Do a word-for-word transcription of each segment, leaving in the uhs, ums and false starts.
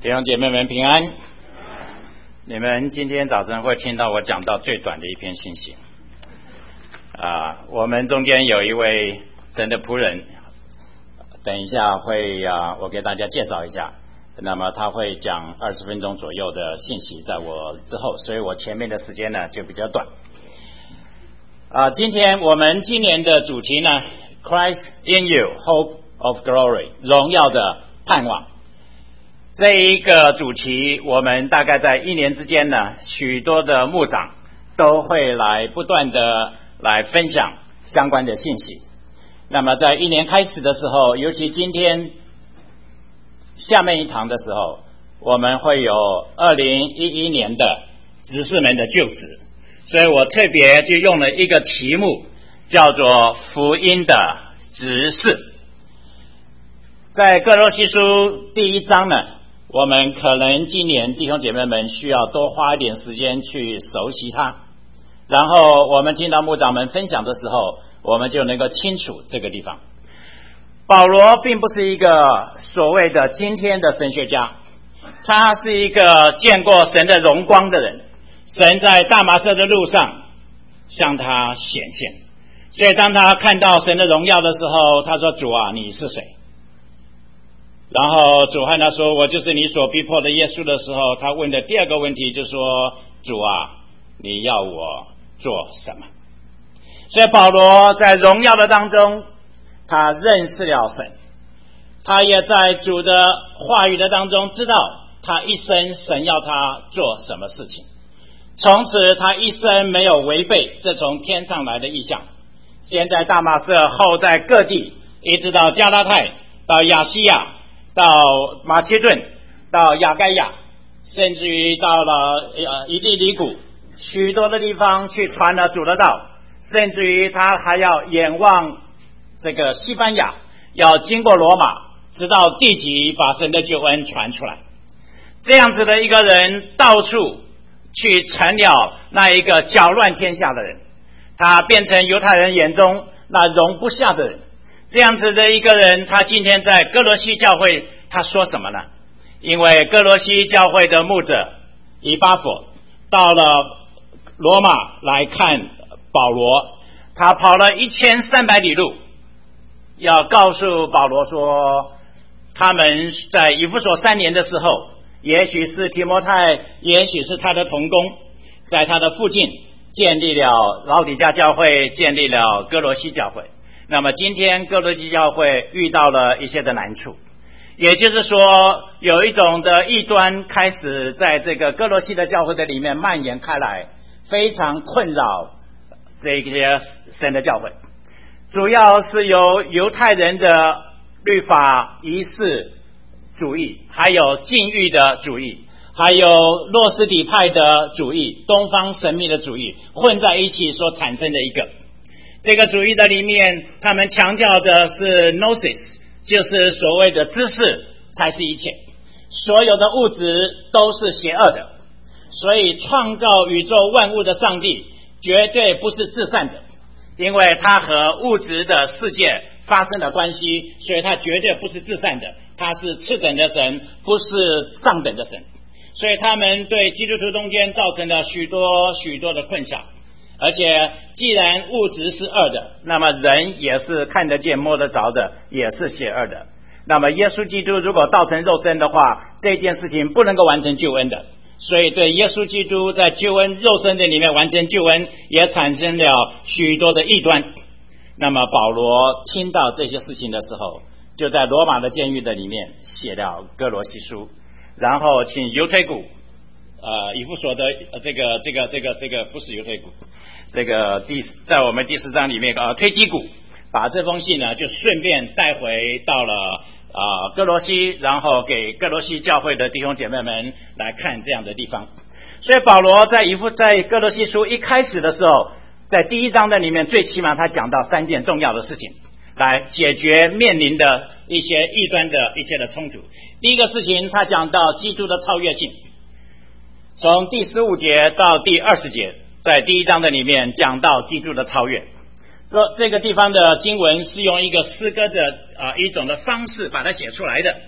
弟兄姐妹们平安。你们今天早晨会听到我讲到最短的一篇信息啊，我们中间有一位神的仆人，等一下会啊，我给大家介绍一下。那么他会讲二十分钟左右的信息，在我之后，所以我前面的时间呢就比较短。啊，今天我们今年的主题呢 ，Christ in you, Hope of Glory， 荣耀的盼望。这一个主题，我们大概在一年之间呢，许多的牧长都会来不断的来分享相关的信息。那么在一年开始的时候，尤其今天下面一堂的时候，我们会有二零一一年的执事们的就职，所以我特别就用了一个题目，叫做福音的执事。在哥罗西书第一章呢，我们可能今年弟兄姐妹们需要多花一点时间去熟悉它，然后我们听到牧长们分享的时候，我们就能够清楚这个地方。保罗并不是一个所谓的今天的神学家，他是一个见过神的荣光的人，神在大马色的路上向他显现，所以当他看到神的荣耀的时候，他说：主啊，你是谁？然后主和他说：我就是你所逼迫的耶稣的时候，他问的第二个问题就说：主啊，你要我做什么？所以保罗在荣耀的当中，他认识了神，他也在主的话语的当中知道他一生神要他做什么事情，从此他一生没有违背这从天上来的意象。先在大马色，后在各地，一直到加拉太，到亚细亚，到马其顿，到亚该亚，甚至于到了呃以利里谷，许多的地方去传了主的道，甚至于他还要眼望这个西班牙，要经过罗马，直到地极把神的救恩传出来。这样子的一个人，到处去成了那一个搅乱天下的人，他变成犹太人眼中那容不下的人。这样子的一个人，他今天在哥罗西教会他说什么呢？因为哥罗西教会的牧者以巴弗到了罗马来看保罗，他跑了一千三百里路，要告诉保罗说，他们在以弗所三年的时候，也许是提摩太，也许是他的同工，在他的附近建立了老底嘉教会，建立了哥罗西教会。那么今天哥罗西教会遇到了一些的难处，也就是说有一种的异端开始在这个哥罗西的教会的里面蔓延开来，非常困扰这些神的教会，主要是由犹太人的律法仪式主义，还有禁欲的主义，还有诺斯底派的主义，东方神秘的主义混在一起所产生的一个这个主义的里面，他们强调的是 gnosis， 就是所谓的知识才是一切，所有的物质都是邪恶的，所以创造宇宙万物的上帝绝对不是至善的，因为他和物质的世界发生了关系，所以他绝对不是至善的，他是次等的神，不是上等的神。所以他们对基督徒中间造成了许多许多的困扰。而且既然物质是恶的，那么人也是看得见摸得着的，也是邪恶的。那么耶稣基督如果道成肉身的话，这件事情不能够完成救恩的，所以对耶稣基督在救恩肉身的里面完成救恩也产生了许多的异端。那么保罗听到这些事情的时候，就在罗马的监狱的里面写了哥罗西书，然后请犹推古呃以弗所的这个这个这个这个不是犹推古，这个第在我们第四章里面啊，推基古把这封信呢就顺便带回到了啊哥罗西，然后给哥罗西教会的弟兄姐妹们来看这样的地方。所以保罗在一副在哥罗西书一开始的时候，在第一章的里面，最起码他讲到三件重要的事情，来解决面临的一些异端的一些的冲突。第一个事情，他讲到基督的超越性，从第十五节到第二十节。在第一章的里面讲到基督的超越，说这个地方的经文是用一个诗歌的啊、呃、一种的方式把它写出来的，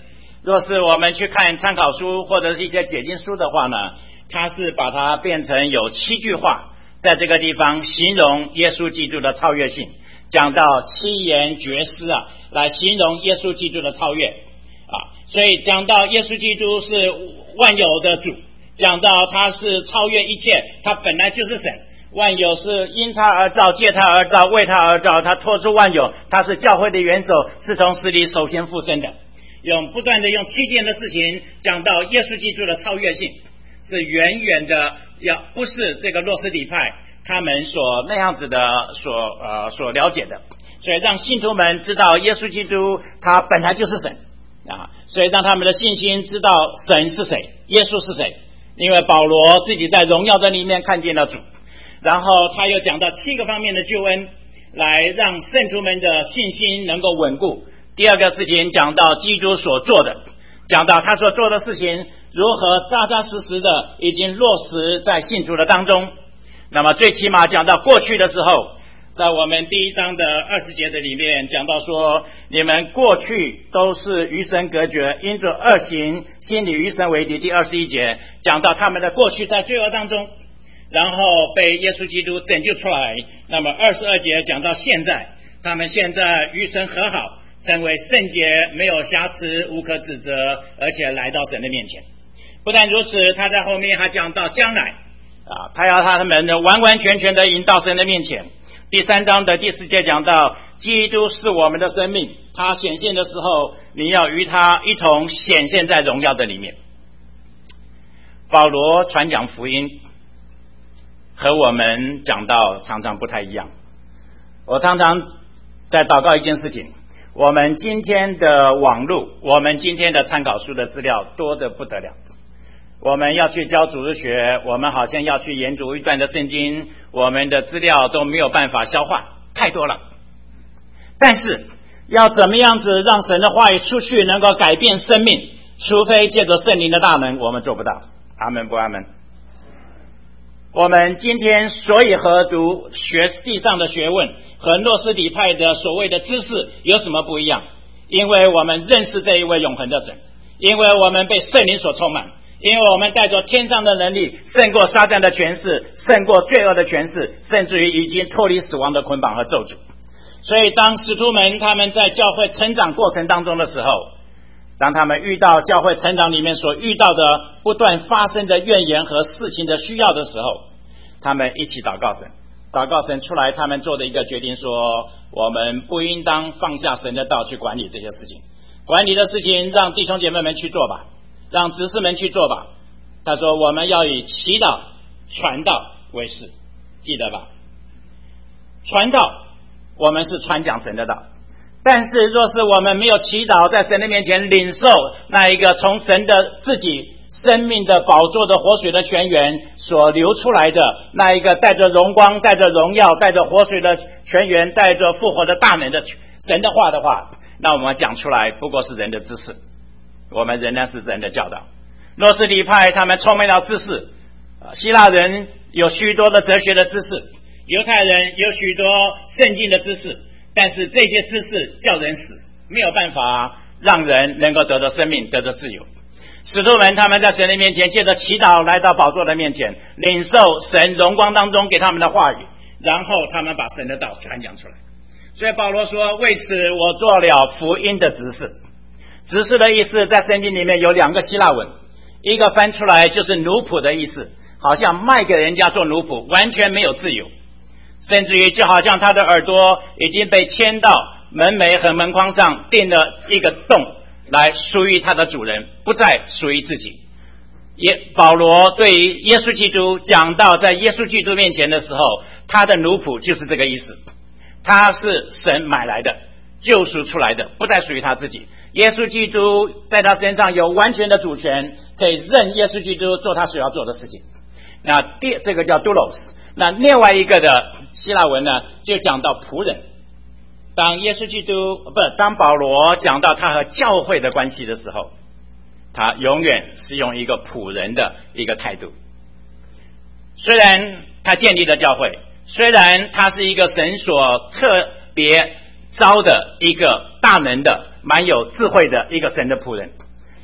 若是我们去看参考书或者是一些解经书的话呢，它是把它变成有七句话，在这个地方形容耶稣基督的超越性，讲到七言绝诗啊，来形容耶稣基督的超越啊。所以讲到耶稣基督是万有的主，讲到他是超越一切，他本来就是神，万有是因他而造，借他而造，为他而造，他托出万有，他是教会的元首，是从死里首先复生的。用不断的用七件的事情讲到耶稣基督的超越性，是远远的要不是这个诺斯底派他们所那样子的所呃所了解的，所以让信徒们知道耶稣基督他本来就是神啊，所以让他们的信心知道神是谁，耶稣是谁。因为保罗自己在荣耀的里面看见了主，然后他又讲到七个方面的救恩，来让圣徒们的信心能够稳固。第二个事情讲到基督所做的，讲到他所做的事情如何扎扎实实的已经落实在信徒的当中。那么最起码讲到过去的时候，在我们第一章的二十节的里面讲到说，你们过去都是与神隔绝，因着恶行心里与神为敌。第二十一节讲到他们的过去在罪恶当中，然后被耶稣基督拯救出来。那么二十二节讲到现在，他们现在与神和好，成为圣洁，没有瑕疵，无可指责，而且来到神的面前。不但如此，他在后面还讲到将来啊，他要他们完完全全的引到神的面前。第三章的第四节讲到基督是我们的生命，他显现的时候，你要与他一同显现在荣耀的里面。保罗传讲福音和我们讲到常常不太一样。我常常在祷告一件事情，我们今天的网络，我们今天的参考书的资料多得不得了。我们要去教主日学，我们好像要去研读一段的圣经，我们的资料都没有办法消化，太多了。但是要怎么样子让神的话语出去能够改变生命，除非借着圣灵的大能，我们做不到。阿们不阿们？我们今天所以和读学地上的学问和诺斯底派的所谓的知识有什么不一样？因为我们认识这一位永恒的神，因为我们被圣灵所充满，因为我们带着天上的能力，胜过撒旦的权势，胜过罪恶的权势，甚至于已经脱离死亡的捆绑和咒诅。所以当使徒们他们在教会成长过程当中的时候，当他们遇到教会成长里面所遇到的不断发生的怨言和事情的需要的时候，他们一起祷告神，祷告神出来，他们做的一个决定说，我们不应当放下神的道去管理这些事情，管理的事情让弟兄姐妹们去做吧，让执事们去做吧。他说我们要以祈祷传道为事，记得吧？传道我们是传讲神的道，但是若是我们没有祈祷，在神的面前领受那一个从神的自己生命的宝座的活水的泉源所流出来的那一个带着荣光，带着荣耀，带着活水的泉源，带着复活的大能的神的话的话，那我们讲出来不过是人的知识，我们仍然是人的教导。诺斯底派他们充满了知识，希腊人有许多的哲学的知识，犹太人有许多圣经的知识，但是这些知识叫人死，没有办法让人能够得到生命，得到自由。使徒们他们在神的面前借着祈祷来到宝座的面前，领受神荣光当中给他们的话语，然后他们把神的道传讲出来。所以保罗说，为此我做了福音的执事。执事的意思在圣经里面有两个希腊文，一个翻出来就是奴仆的意思，好像卖给人家做奴仆，完全没有自由，甚至于就好像他的耳朵已经被牵到门楣和门框上钉了一个洞，来属于他的主人，不再属于自己。也保罗对于耶稣基督讲到在耶稣基督面前的时候，他的奴仆就是这个意思，他是神买来的，救赎出来的，不再属于他自己。耶稣基督在他身上有完全的主权，可以任耶稣基督做他所要做的事情。那第这个叫 doulos。 那另外一个的希腊文呢，就讲到仆人。当耶稣基督不当保罗讲到他和教会的关系的时候，他永远是用一个仆人的一个态度。虽然他建立了教会，虽然他是一个神所特别招的一个大能的蛮有智慧的一个神的仆人，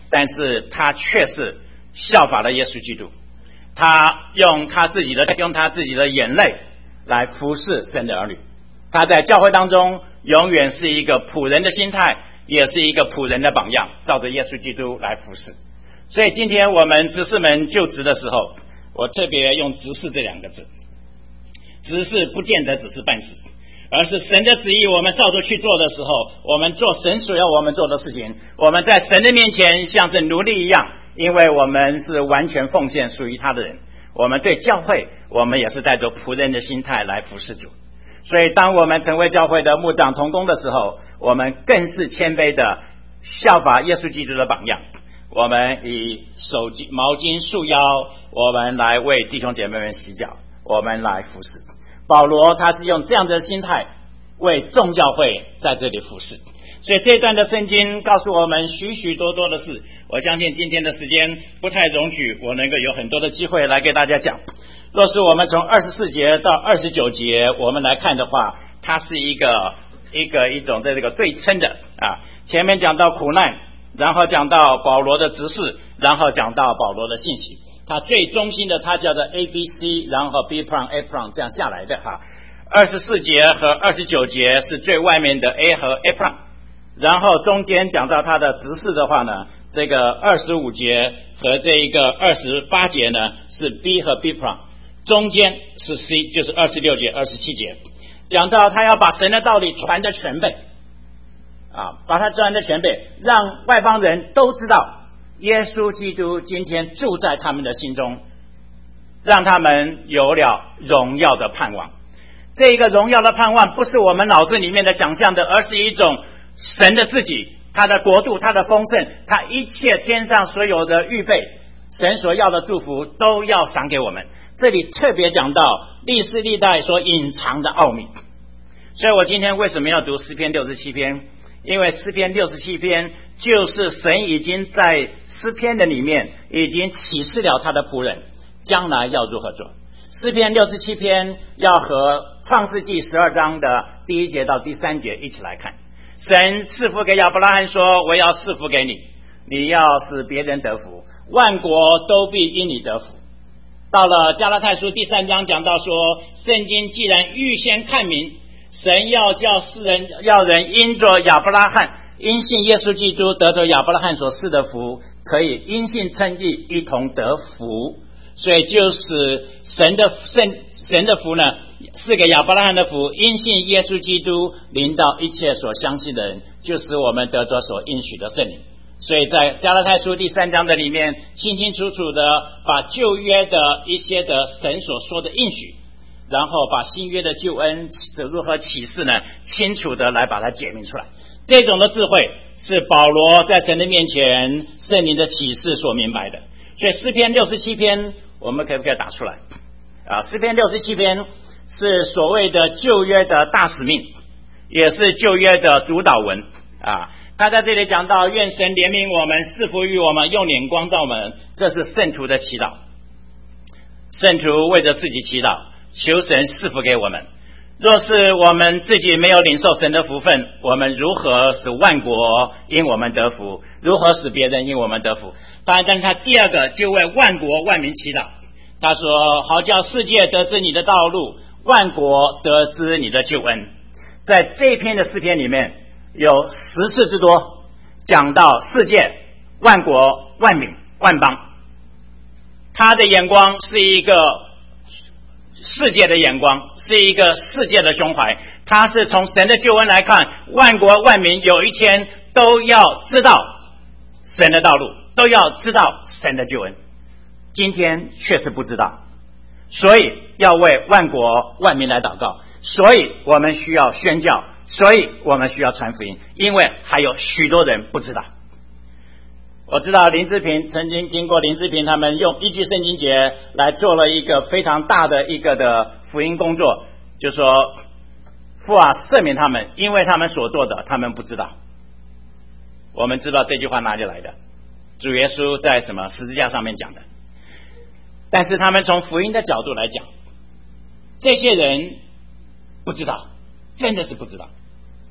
但是他却是效法了耶稣基督，他用他自己的用他自己的眼泪来服侍神的儿女。他在教会当中永远是一个仆人的心态，也是一个仆人的榜样，照着耶稣基督来服侍。所以今天我们执事们就职的时候，我特别用执事这两个字。执事不见得只是办事，而是神的旨意我们照着去做的时候，我们做神所要我们做的事情，我们在神的面前像是奴隶一样，因为我们是完全奉献属于他的人。我们对教会，我们也是带着仆人的心态来服侍主。所以当我们成为教会的牧长同工的时候，我们更是谦卑的效法耶稣基督的榜样。我们以手毛巾束腰，我们来为弟兄姐妹们洗脚，我们来服侍。保罗他是用这样的心态为众教会在这里服侍。所以这段的圣经告诉我们许许多多的事，我相信今天的时间不太容许我能够有很多的机会来给大家讲。若是我们从二十四节到二十九节我们来看的话，它是一个一个一种的这个对称的啊。前面讲到苦难，然后讲到保罗的执事，然后讲到保罗的信息。它最中心的它叫做 A B C， 然后 B prime A prime 这样下来的哈。二十四节和二十九节是最外面的 A 和 A prime， 然后中间讲到他的执事的话呢，这个二十五节和这一个二十八节呢是 B 和 B prime， 中间是 C， 就是二十六节二十七节，讲到他要把神的道理传得全备啊，把它传得全备，让外邦人都知道耶稣基督今天住在他们的心中，让他们有了荣耀的盼望。这个荣耀的盼望不是我们脑子里面的想象的，而是一种神的自己，他的国度，他的丰盛，他一切天上所有的预备，神所要的祝福都要赏给我们。这里特别讲到历世历代所隐藏的奥秘。所以我今天为什么要读诗篇六十七篇？因为诗篇六十七篇就是神已经在诗篇的里面已经启示了他的仆人将来要如何做。诗篇六十七篇要和创世纪十二章的第一节到第三节一起来看。神赐福给亚伯拉罕说，我要赐福给你，你要使别人得福，万国都必因你得福。到了加拉太书第三章讲到说，圣经既然预先看明，神要叫世人要人因着亚伯拉罕因信耶稣基督得着亚伯拉罕所赐的福，可以因信称义，一同得福。所以就是神的圣神的福呢，是给亚伯拉罕的福，因信耶稣基督临到一切所相信的人，就使我们得着所应许的圣灵。所以在加拉太书第三章的里面，清清楚楚的把旧约的一些的神所说的应许，然后把新约的救恩如何启示呢，清楚的来把它解明出来。这种的智慧是保罗在神的面前圣灵的启示所明白的。所以诗篇六十七篇我们可不可以打出来啊？诗篇六十七篇是所谓的旧约的大使命，也是旧约的主导文啊。他在这里讲到，愿神怜悯我们，赐福于我们，用脸光照我们，这是圣徒的祈祷。圣徒为着自己祈祷，求神赐福给我们。若是我们自己没有领受神的福分，我们如何使万国因我们得福？如何使别人因我们得福？当然，但是他第二个就为万国万民祈祷。他说，好叫世界得知你的道路，万国得知你的救恩。在这一篇的诗篇里面有十次之多讲到世界、万国、万民、万邦。他的眼光是一个世界的眼光，是一个世界的胸怀。他是从神的救恩来看，万国万民有一天都要知道神的道路，都要知道神的救恩。今天确实不知道，所以要为万国万民来祷告，所以我们需要宣教，所以我们需要传福音，因为还有许多人不知道。我知道林志平曾经经过林志平他们用依据圣经节来做了一个非常大的一个的福音工作，就说父啊赦免他们，因为他们所做的他们不知道。我们知道这句话哪里来的？主耶稣在什么十字架上面讲的。但是他们从福音的角度来讲，这些人不知道，真的是不知道。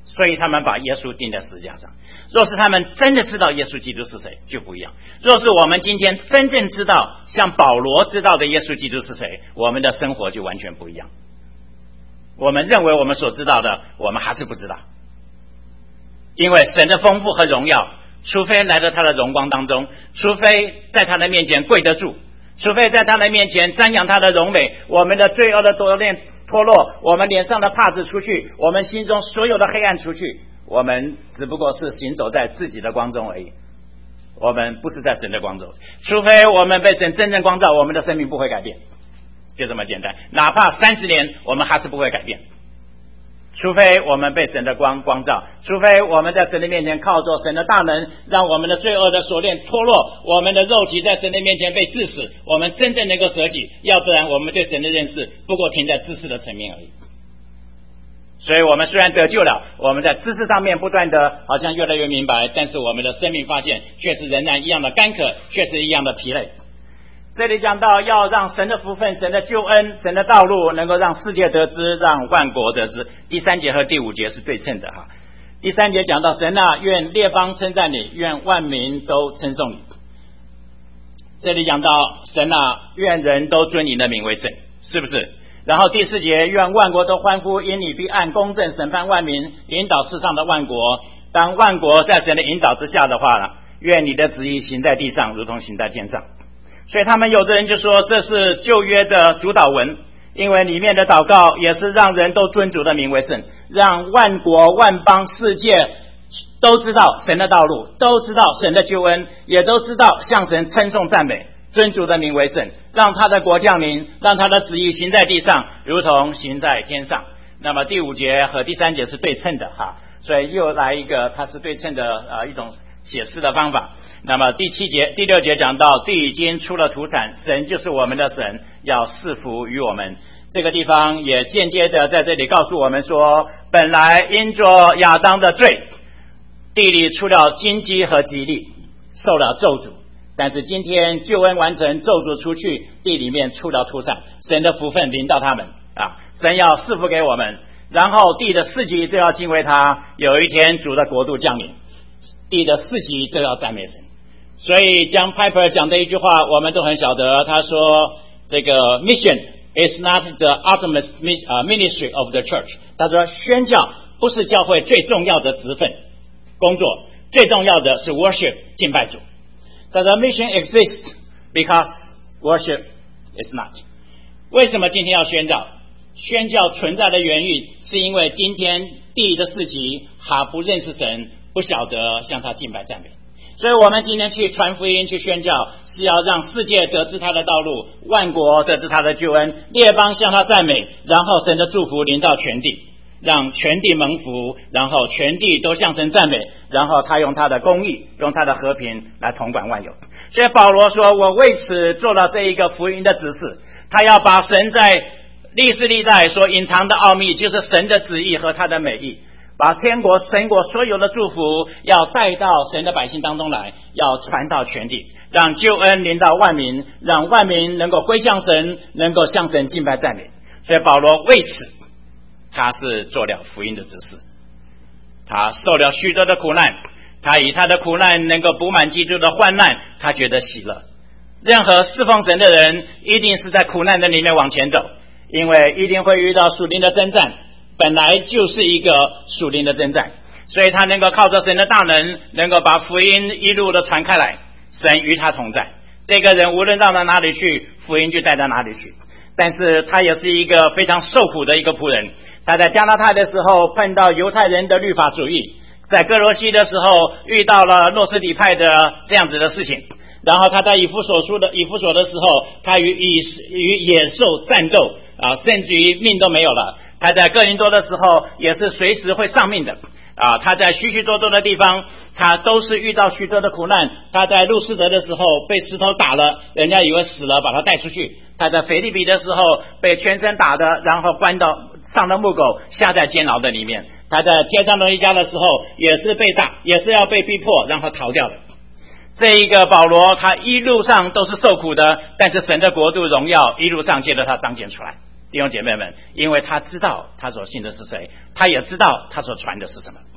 所以他们把耶稣钉在十字架上。若是他们真的知道耶稣基督是谁，就不一样。若是我们今天真正知道像保罗知道的耶稣基督是谁，我们的生活就完全不一样。我们认为我们所知道的，我们还是不知道。因为神的丰富和荣耀，除非来到他的荣光当中，除非在他的面前跪得住，除非在他的面前瞻仰他的荣美，我们的罪恶的夺炼脱落，我们脸上的帕子出去，我们心中所有的黑暗出去，我们只不过是行走在自己的光中而已，我们不是在神的光中。除非我们被神真正光照，我们的生命不会改变，就这么简单。哪怕三十年我们还是不会改变，除非我们被神的光光照，除非我们在神的面前靠着神的大能，让我们的罪恶的锁链脱落，我们的肉体在神的面前被治死，我们真正能够舍己，要不然我们对神的认识不过停在知识的层面而已。所以我们虽然得救了，我们在知识上面不断的好像越来越明白，但是我们的生命发现却是仍然一样的干渴，却是一样的疲累。这里讲到要让神的福分、神的救恩、神的道路能够让世界得知，让万国得知。第三节和第五节是对称的哈。第三节讲到神啊，愿列邦称赞你，愿万民都称颂你。这里讲到神啊，愿人都尊你的名为圣，是不是？然后第四节，愿万国都欢呼，因你必按公正审判万民，引导世上的万国。当万国在神的引导之下的话呢，愿你的旨意行在地上，如同行在天上。所以他们有的人就说这是旧约的主导文，因为里面的祷告也是让人都尊主的名为圣，让万国万邦世界都知道神的道路，都知道神的救恩，也都知道向神称颂赞美，尊主的名为圣，让他的国降临，让他的旨意行在地上，如同行在天上。那么第五节和第三节是对称的哈，所以又来一个它是对称的呃一种解释的方法。那么第七节、第六节讲到地已经出了土产，神就是我们的神，要赐福于我们。这个地方也间接的在这里告诉我们说，本来因着亚当的罪，地里出了荆棘和吉利，受了咒诅，但是今天救恩完成，咒诅出去，地里面出了土产，神的福分临到他们啊，神要赐福给我们，然后地的四极都要敬畏他，有一天主的国度降临，地的四极都要赞美神。所以John Piper讲的一句话我们都很晓得，他说这个 mission is not the ultimate ministry of the church， 他说宣教不是教会最重要的职分工作，最重要的是 worship 敬拜主。他说 mission exists because worship is not。 为什么今天要宣教？宣教存在的原因是因为今天地的四极还不认识神，不晓得向他敬拜赞美，所以我们今天去传福音去宣教，是要让世界得知他的道路，万国得知他的救恩，列邦向他赞美，然后神的祝福临到全地，让全地蒙福，然后全地都向神赞美，然后他用他的公义，用他的和平来统管万有。所以保罗说，我为此做了这一个福音的指示，他要把神在历世历代所隐藏的奥秘，就是神的旨意和他的美意，把天国神国所有的祝福要带到神的百姓当中来，要传到全地，让救恩临到万民，让万民能够归向神，能够向神敬拜赞美。所以保罗为此他是做了福音的指示，他受了许多的苦难，他以他的苦难能够补满基督的患难，他觉得喜乐。任何侍奉神的人一定是在苦难的里面往前走，因为一定会遇到属灵的征战，本来就是一个属灵的征战，所以他能够靠着神的大能，能够把福音一路的传开来，神与他同在，这个人无论到了哪里去，福音就带到哪里去。但是他也是一个非常受苦的一个仆人，他在加拉太的时候碰到犹太人的律法主义，在哥罗西的时候遇到了诺斯底派的这样子的事情，然后他在以弗所书的以弗所的时候，他与与野兽战斗啊，甚至于命都没有了。他在哥林多的时候也是随时会丧命的啊，他在许许多多的地方他都是遇到许多的苦难。他在路斯德的时候被石头打了，人家以为死了，把他带出去。他在腓立比的时候被全身打的，然后关到上了木狗，下在监牢的里面。他在天上的一家的时候也是被打，也是要被逼迫，然后逃掉了。这一个保罗他一路上都是受苦的，但是神的国度荣耀一路上接着他彰显出来。弟兄姐妹们，因为他知道他所信的是谁，他也知道他所传的是什么。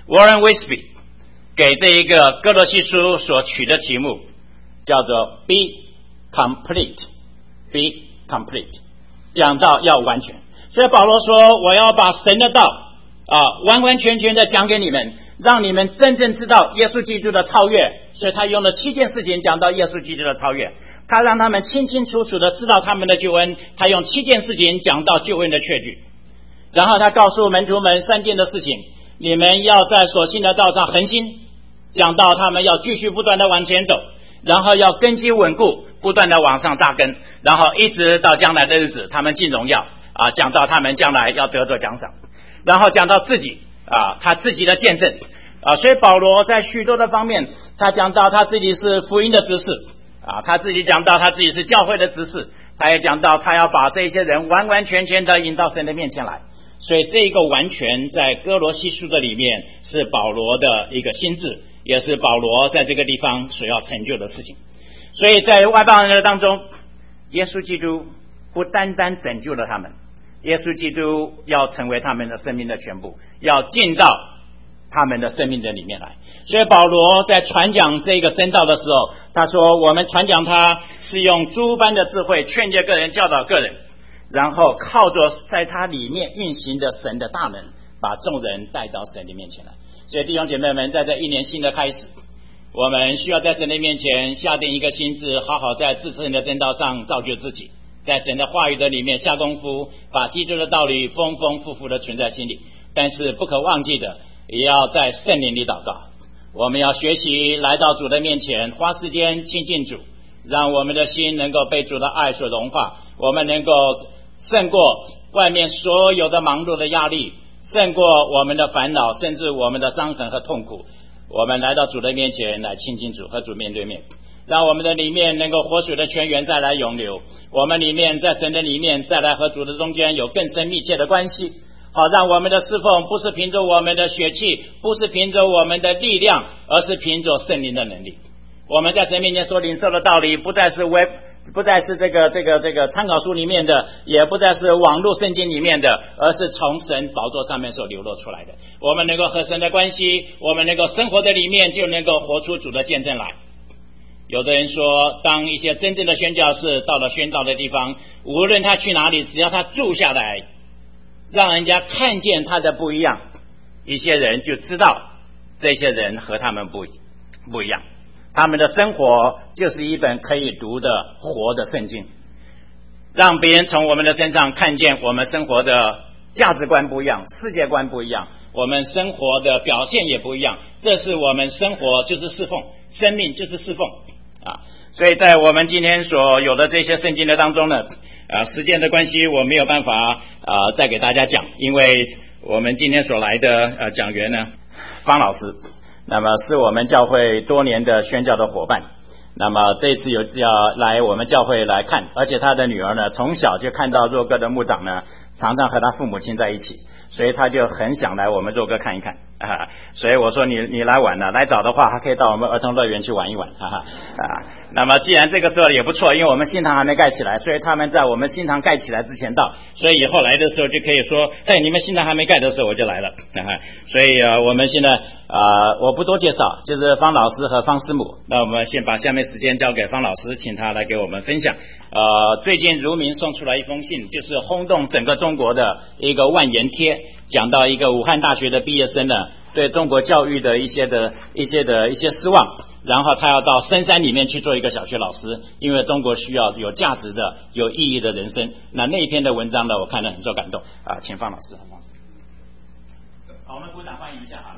Warren Wiersbe 给这一个哥罗西书所取的题目叫做 Be Complete Be Complete， 讲到要完全。所以保罗说，我要把神的道啊完完全全的讲给你们，让你们真正知道耶稣基督的超越。所以他用了七件事情讲到耶稣基督的超越，他让他们清清楚楚的知道他们的救恩，他用七件事情讲到救恩的确据。然后他告诉门徒们三件的事情，你们要在所信的道上恒心，讲到他们要继续不断的往前走，然后要根基稳固，不断的往上扎根，然后一直到将来的日子他们进荣耀啊，讲到他们将来要得着奖赏，然后讲到自己啊他自己的见证啊。所以保罗在许多的方面，他讲到他自己是福音的执事啊，他自己讲到他自己是教会的执事，他也讲到他要把这些人完完全全的引到神的面前来。所以这个完全在哥罗西书的里面是保罗的一个心志，也是保罗在这个地方所要成就的事情。所以在外邦人当中，耶稣基督不单单拯救了他们，耶稣基督要成为他们的生命的全部，要进到他们的生命的里面来。所以保罗在传讲这个真道的时候，他说我们传讲他是用诸般的智慧劝诫个人，教导个人，然后靠着在他里面运行的神的大能，把众人带到神的面前来。所以弟兄姐妹们，在这一年新的开始，我们需要在神的面前下定一个心志，好好在自身的真道上造就自己，在神的话语的里面下功夫，把基督的道理丰丰富富的存在心里。但是不可忘记的，也要在圣灵里祷告。我们要学习来到主的面前，花时间亲近主，让我们的心能够被主的爱所融化，我们能够胜过外面所有的忙碌的压力，胜过我们的烦恼，甚至我们的伤痕和痛苦。我们来到主的面前来亲近主，和主面对面，让我们的里面能够活水的泉源再来涌流，我们里面在神的里面再来和主的中间有更深密切的关系，好让我们的侍奉不是凭着我们的血气，不是凭着我们的力量，而是凭着圣灵的能力。我们在神面前所领受的道理，不再是微不再是这个这个这个参考书里面的，也不再是网络圣经里面的，而是从神宝座上面所流露出来的。我们能够和神的关系，我们能够生活在里面，就能够活出主的见证来。有的人说，当一些真正的宣教士到了宣道的地方，无论他去哪里，只要他住下来，让人家看见他的不一样，一些人就知道这些人和他们不不一样。他们的生活就是一本可以读的活的圣经，让别人从我们的身上看见我们生活的价值观不一样，世界观不一样，我们生活的表现也不一样。这是我们生活就是侍奉，生命就是侍奉啊！所以在我们今天所有的这些圣经的当中呢，啊，时间的关系我没有办法啊再给大家讲，因为我们今天所来的呃讲员呢，方老师。那么是我们教会多年的宣教的伙伴，那么这次有要来我们教会来看，而且他的女儿呢从小就看到若哥的牧长呢常常和他父母亲在一起，所以他就很想来我们若哥看一看啊。所以我说你你来晚了，来早的话还可以到我们儿童乐园去玩一玩哈哈啊。那么既然这个时候也不错，因为我们新堂还没盖起来，所以他们在我们新堂盖起来之前到，所以以后来的时候就可以说，哎，你们新堂还没盖的时候我就来了啊。所以呃我们现在啊、呃、我不多介绍，就是方老师和方师母。那我们先把下面时间交给方老师，请他来给我们分享。呃最近如民送出来一封信，就是轰动整个中国的一个万言贴，讲到一个武汉大学的毕业生呢对中国教育的一些的一些的一些失望，然后他要到深山里面去做一个小学老师，因为中国需要有价值的有意义的人生。那那一篇的文章呢我看了很受感动啊，请方老师。好，我们鼓掌欢迎一下啊！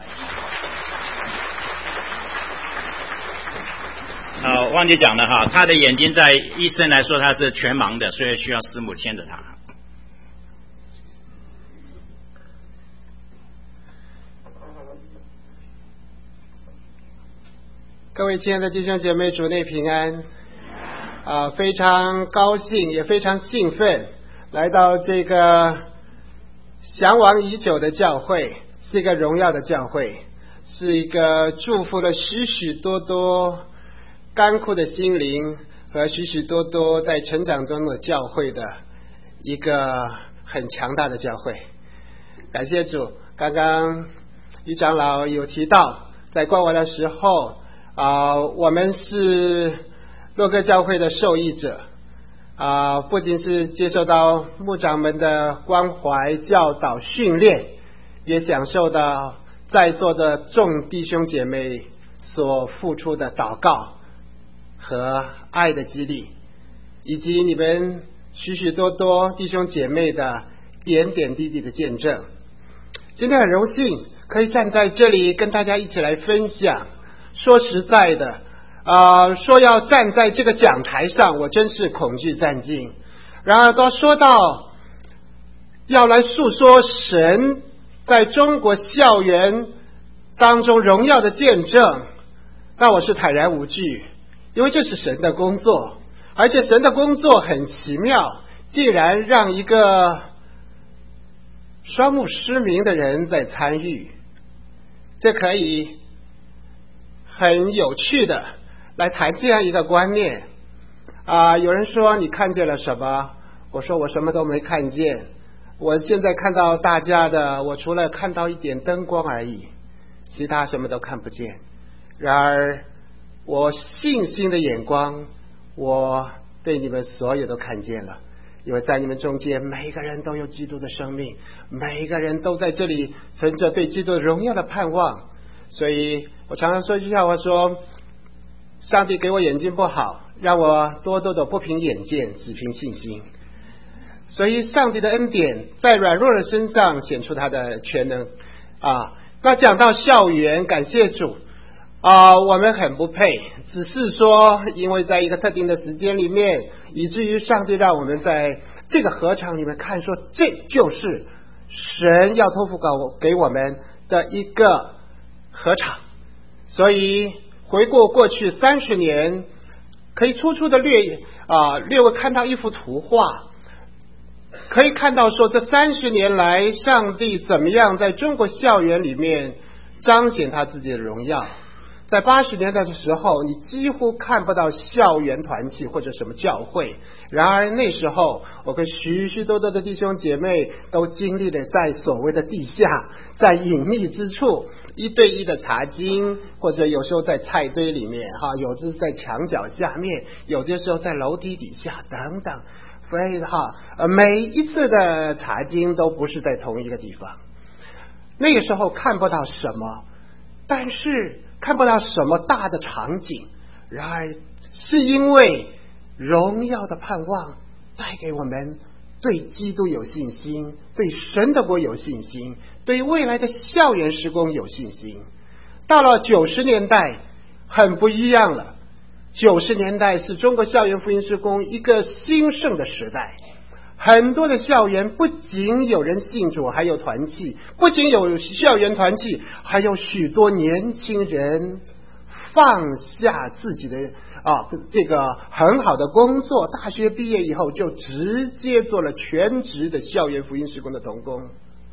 来，好，忘记讲了哈，他的眼睛在医生来说他是全盲的，所以需要师母牵着他。 各位亲爱的弟兄姐妹，主内平安啊！非常高兴也非常兴奋来到这个向往已久的教会，是一个荣耀的教会，是一个祝福了许许多多干枯的心灵和许许多多在成长中的教会的一个很强大的教会。感谢主，刚刚李长老有提到，在关怀的时候啊，我们是洛哥教会的受益者啊，不仅是接受到牧长们的关怀、教导、训练，也享受到在座的众弟兄姐妹所付出的祷告和爱的激励，以及你们许许多多弟兄姐妹的点点滴滴的见证。今天很荣幸可以站在这里跟大家一起来分享。说实在的呃，说要站在这个讲台上，我真是恐惧战兢。然而都说到要来诉说神在中国校园当中荣耀的见证，那我是坦然无惧，因为这是神的工作，而且神的工作很奇妙，竟然让一个双目失明的人在参与，这可以很有趣的来谈这样一个观念啊、呃！有人说你看见了什么？我说我什么都没看见，我现在看到大家的，我除了看到一点灯光而已，其他什么都看不见。然而我信心的眼光，我对你们所有都看见了，因为在你们中间每一个人都有基督的生命，每一个人都在这里存着对基督荣耀的盼望。所以我常常说一句话，我说上帝给我眼睛不好，让我多多的不凭眼见，只凭信心。所以上帝的恩典在软弱的身上显出他的全能啊。那讲到校园，感谢主啊，我们很不配，只是说因为在一个特定的时间里面，以至于上帝让我们在这个合场里面看说，这就是神要托付给我们的一个合场。所以回顾过去三十年，可以粗粗的略啊略微看到一幅图画，可以看到说这三十年来上帝怎么样在中国校园里面彰显他自己的荣耀。在八十年代的时候，你几乎看不到校园团契或者什么教会，然而那时候我跟许许多多的弟兄姐妹都经历了在所谓的地下，在隐秘之处一对一的查经，或者有时候在菜堆里面哈，有的是在墙角下面，有的时候在楼梯底下等等。所以哈，呃，每一次的查经都不是在同一个地方。那个时候看不到什么，但是看不到什么大的场景，然而是因为荣耀的盼望带给我们对基督有信心，对神的国有信心，对未来的校园施工有信心。到了九十年代很不一样了，九十年代是中国校园福音施工一个兴盛的时代，很多的校园不仅有人信主，还有团契，不仅有校园团契，还有许多年轻人放下自己的啊这个很好的工作，大学毕业以后就直接做了全职的校园福音施工的同工。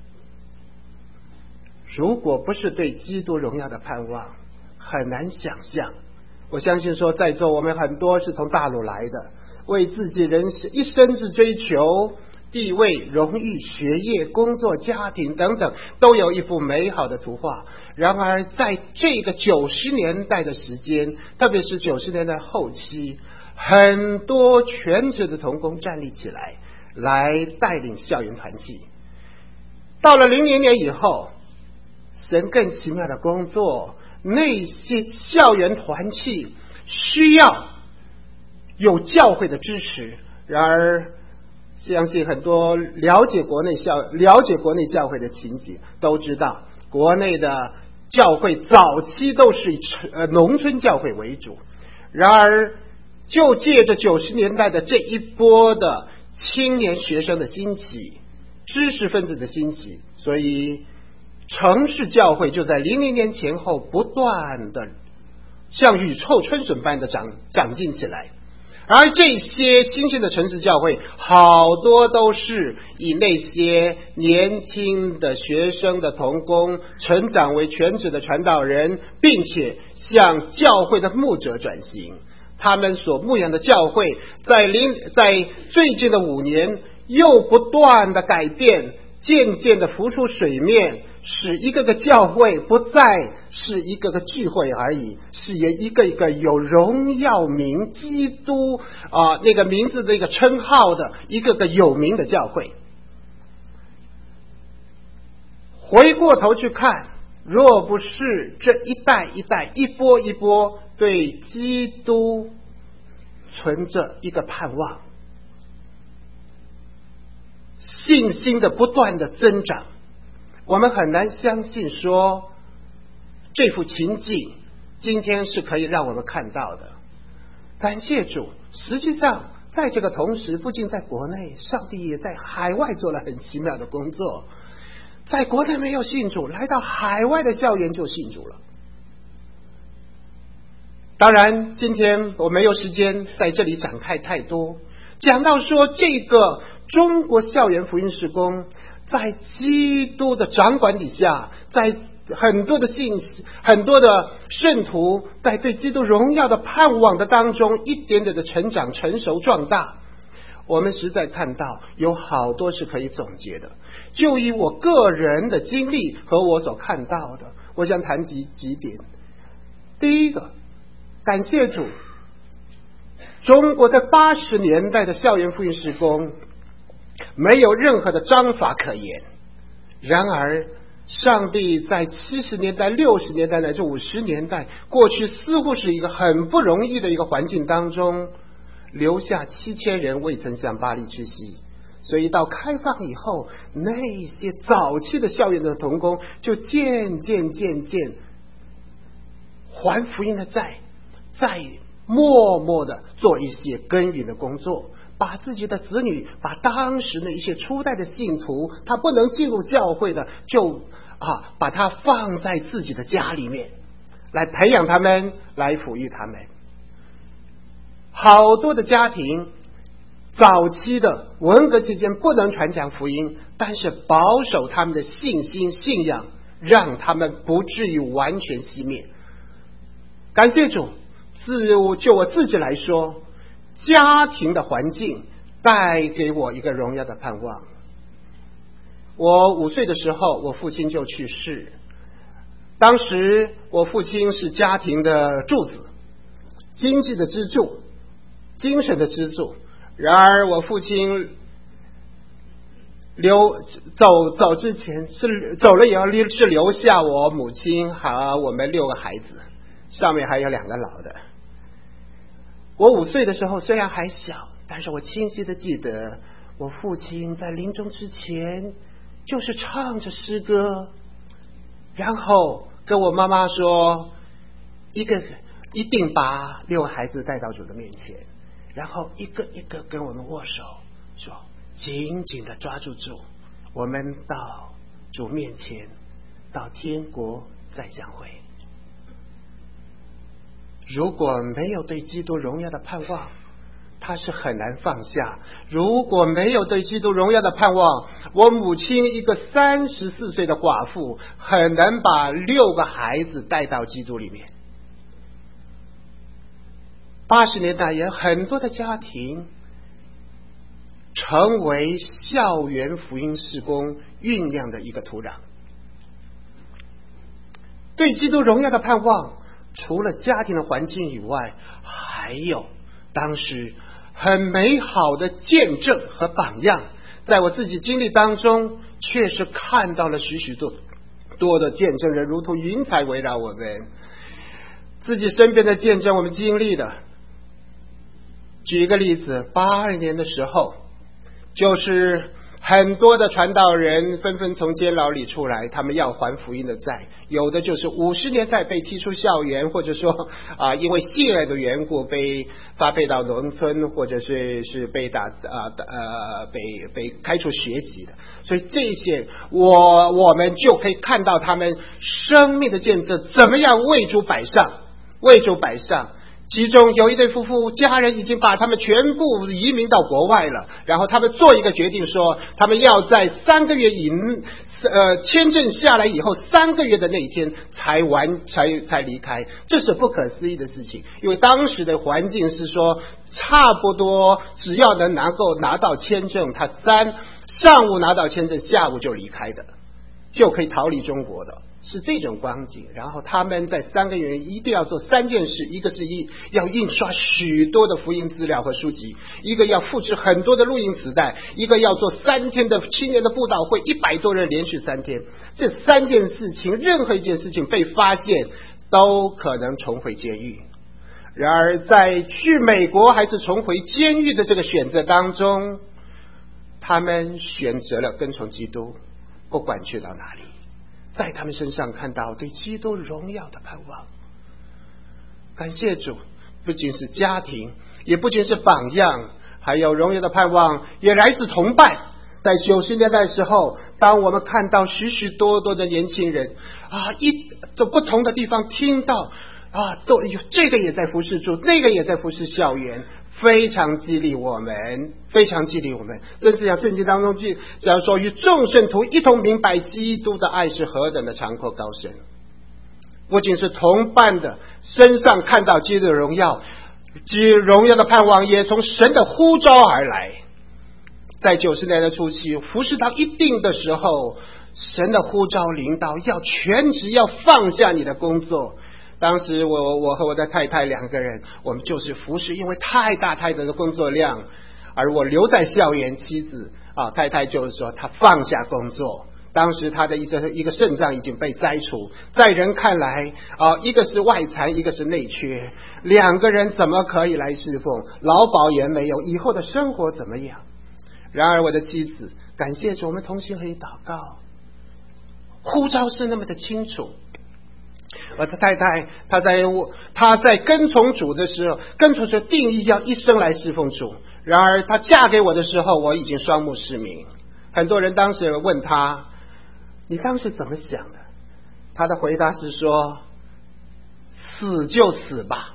如果不是对基督荣耀的盼望，很难想象。我相信说在座我们很多是从大陆来的，为自己人生一生是追求地位、荣誉、学业、工作、家庭等等，都有一幅美好的图画。然而在这个九十年代的时间，特别是九十年代后期，很多全职的同工站立起来，来带领校园团契。到了零零年以后，神更奇妙的工作，那些校园团契需要有教会的支持。然而相信很多了解国内校了解国内教会的情景都知道，国内的教会早期都是以呃农村教会为主。然而就借着九十年代的这一波的青年学生的兴起，知识分子的兴起，所以城市教会就在零零年前后不断的像雨后春笋般的长长进起来。而这些新兴的城市教会好多都是以那些年轻的学生的同工成长为全职的传道人，并且向教会的牧者转型。他们所牧养的教会在零在最近的五年又不断的改变，渐渐的浮出水面， 使一个个教会不再是一个个聚会而已，是也一个一个有荣耀名基督啊、呃、那个名字的一个称号的一个个有名的教会。回过头去看，若不是这一代一代一波一波对基督存着一个盼望，信心的不断的增长，我们很难相信说这幅情景今天是可以让我们看到的。感谢主，实际上在这个同时，不仅在国内，上帝也在海外做了很奇妙的工作。在国内没有信主，来到海外的校园就信主了。当然今天我没有时间在这里展开太多，讲到说这个中国校园福音事工在基督的掌管底下，在很多的信很多的圣徒在对基督荣耀的盼望的当中一点点的成长成熟壮大，我们实在看到有好多是可以总结的。就以我个人的经历和我所看到的，我想谈几几点。第一个，感谢主，中国在八十年代的校园福音事工没有任何的章法可言，然而上帝在七十年代、六十年代乃至五十年代，过去似乎是一个很不容易的一个环境当中，留下七千人未曾向巴黎屈膝。所以到开放以后，那些早期的校园的同工就渐渐渐渐还福音的债，再默默的做一些耕耘的工作，把自己的子女，把当时的一些初代的信徒，他不能进入教会的，就啊把他放在自己的家里面，来培养他们，来抚育他们。好多的家庭早期的文革期间不能传讲福音，但是保守他们的信心信仰，让他们不至于完全熄灭。感谢主，自就我自己来说，家庭的环境带给我一个荣耀的盼望。我五岁的时候，我父亲就去世，当时我父亲是家庭的柱子，经济的支柱，精神的支柱。然而我父亲留走走之前是走了以后是留下我母亲和我们六个孩子，上面还有两个老的。我五岁的时候虽然还小，但是我清晰的记得我父亲在临终之前就是唱着诗歌，然后跟我妈妈说，一个一定把六个孩子带到主的面前，然后一个一个跟我们握手，说紧紧的抓住主，我们到主面前，到天国再相会。如果没有对基督荣耀的盼望，他是很难放下。如果没有对基督荣耀的盼望，我母亲一个三十四岁的寡妇，很难把六个孩子带到基督里面。八十年代也很多的家庭成为校园福音事工酝酿的一个土壤。对基督荣耀的盼望，除了家庭的环境以外，还有当时很美好的见证和榜样。在我自己经历当中，确实看到了许许多多的见证人，如同云彩围绕我们。自己身边的见证我们经历的，举一个例子，八二年的时候，就是很多的传道人纷纷从监牢里出来，他们要还福音的债，有的就是五十年代被踢出校园，或者说啊，因为性爱的缘故被发配到农村，或者是是被打啊呃被被开除学籍的。所以这些我我们就可以看到他们生命的见证，怎么样为主摆上，为主摆上。其中有一对夫妇，家人已经把他们全部移民到国外了，然后他们做一个决定说，他们要在三个月以呃签证下来以后三个月的那一天才完才才离开。这是不可思议的事情，因为当时的环境是说，差不多只要能拿够拿到签证，他三上午拿到签证，下午就离开的。 就可以逃离中国的，是这种光景。然后他们在三个月一定要做三件事，一个是一要印刷许多的福音资料和书籍，一个要复制很多的录音磁带，一个要做三天的青年的布道会，一百多人连续三天。这三件事情，任何一件事情被发现都可能重回监狱。然而在去美国还是重回监狱的这个选择当中，他们选择了跟从基督，不管去到哪里，在他们身上看到对基督荣耀的盼望。感谢主，不仅是家庭，也不仅是榜样，还有荣耀的盼望也来自同伴。在九十年代的时候，当我们看到许许多多的年轻人啊，一在不同的地方听到啊，都有这个也在服侍主，那个也在服侍校园，非常激励我们，非常激励我们。真是像圣经当中记，只要说与众圣徒一同明白基督的爱是何等的长阔高深。不仅是同伴的身上看到基督的荣耀，基督荣耀的盼望也从神的呼召而来。在九十年代初期，服侍到一定的时候，神的呼召领导要全职，要放下你的工作。当时我我和我的太太两个人，我们就是服侍，因为太大太大的工作量，而我留在校园，妻子啊太太就是说她放下工作。当时她的一个一个肾脏已经被摘除，在人看来啊，一个是外残，一个是内缺，两个人怎么可以来侍奉？劳保也没有，以后的生活怎么样？然而我的妻子，感谢主，我们同心合意祷告，呼召是那么的清楚。我的太太她在她在跟从主的时候，跟从主定义要一生来侍奉主。然而她嫁给我的时候，我已经双目失明。很多人当时问她，你当时怎么想的？她的回答是说，死就死吧，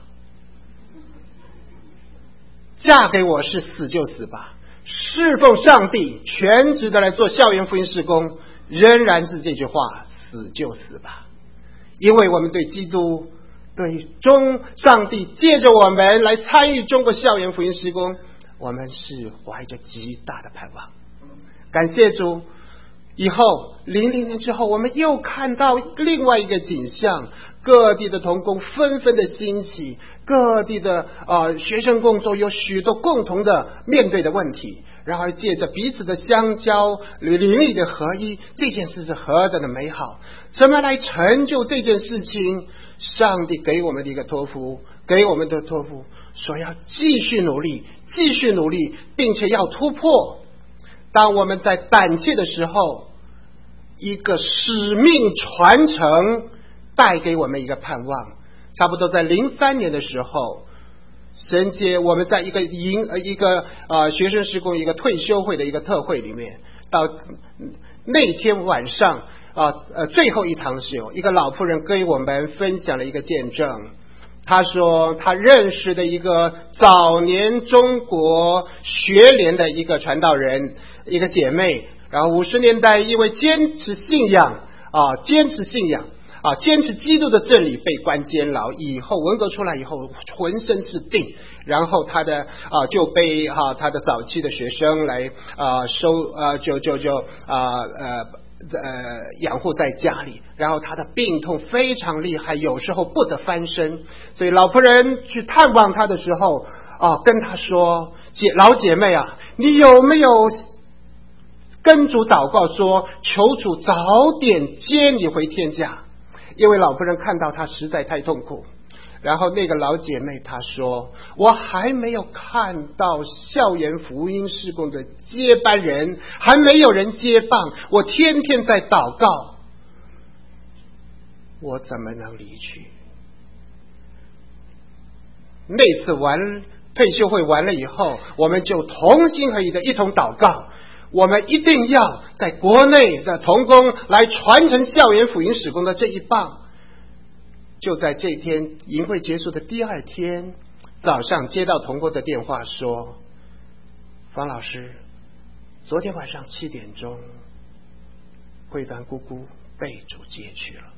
嫁给我是死就死吧，侍奉上帝全职的来做校园福音事工，仍然是这句话，死就死吧。因为我们对基督，对中上帝借着我们来参与中国校园福音事工，我们是怀着极大的盼望。感谢主，以后零零年之后，我们又看到另外一个景象，各地的同工纷纷的兴起，各地的呃学生工作有许多共同的面对的问题，然而借着彼此的相交，灵里的合一，这件事是何等的美好！怎么来成就这件事情？上帝给我们的一个托付，给我们的托付，说要继续努力，继续努力，并且要突破。当我们在胆怯的时候，一个使命传承带给我们一个盼望。差不多在零三年的时候，神接我们在一个营呃一个呃学生事工一个退休会的一个特会里面，到那天晚上啊呃最后一堂的时候，一个老妇人跟我们分享了一个见证。他说他认识的一个早年中国学联的一个传道人，一个姐妹，然后五十年代因为坚持信仰啊坚持信仰啊，坚持基督的真理被关监牢，以后文革出来以后浑身是病，然后他的啊就被哈、啊、他的早期的学生来啊收啊就就就啊呃呃养护在家里，然后他的病痛非常厉害，有时候不得翻身，所以老仆人去探望他的时候啊跟他说，姐老姐妹啊，你有没有跟主祷告说，求主早点接你回天家？因为老仆人看到他实在太痛苦。然后那个老姐妹她说，我还没有看到校园福音事工的接班人，还没有人接棒，我天天在祷告，我怎么能离去？那次完退休会完了以后，我们就同心合意的一同祷告，我们一定要在国内的同工来传承校园福音事工的这一棒。就在这天营会结束的第二天早上，接到同工的电话说，方老师，昨天晚上七点钟慧凡姑姑被主接去了。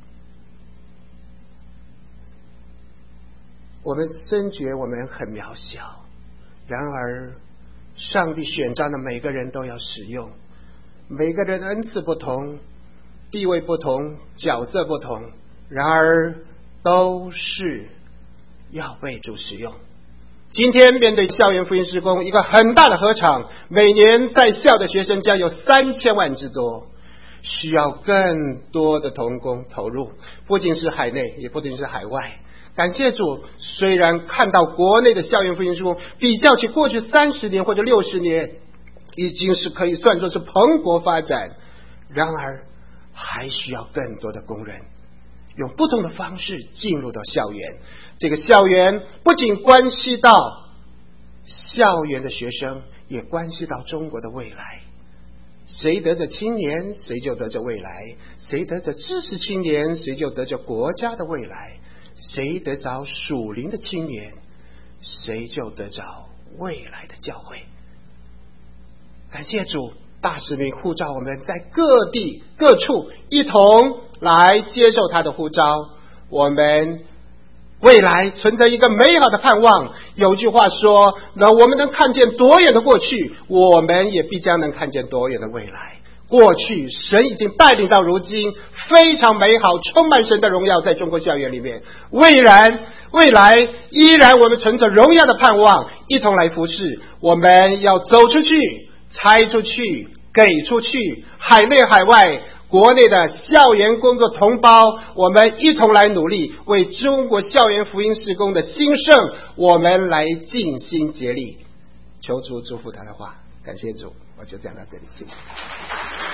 我们深觉我们很渺小，然而上帝选召的每个人都要使用，每个人的恩赐不同， 地位不同，角色不同，然而都是要被主使用。今天面对校园福音事工一个很大的合场，每年在校的学生将有三千万之多，需要更多的同工投入，不仅是海内，也不仅是海外。感谢主，虽然看到国内的校园福音事工比较起过去三十年或者六十年，已经是可以算作是蓬勃发展，然而还需要更多的工人用不同的方式进入到校园。这个校园不仅关系到校园的学生，也关系到中国的未来。谁得着青年，谁就得着未来；谁得着知识青年，谁就得着国家的未来；谁得着属灵的青年，谁就得着未来的教会。感谢主，大使命呼召我们在各地各处一同来接受他的呼召。我们未来存着一个美好的盼望。有句话说，那我们能看见多远的过去，我们也必将能看见多远的未来。过去神已经带领到如今，非常美好，充满神的荣耀在中国校园里面。未然未来依然我们存着荣耀的盼望，一同来服侍。我们要走出去，拆出去，给出去，海内海外国内的校园工作同胞，我们一同来努力，为中国校园福音事工的兴盛，我们来尽心竭力。求主祝福他的话，感谢主，我就讲到这里，谢谢。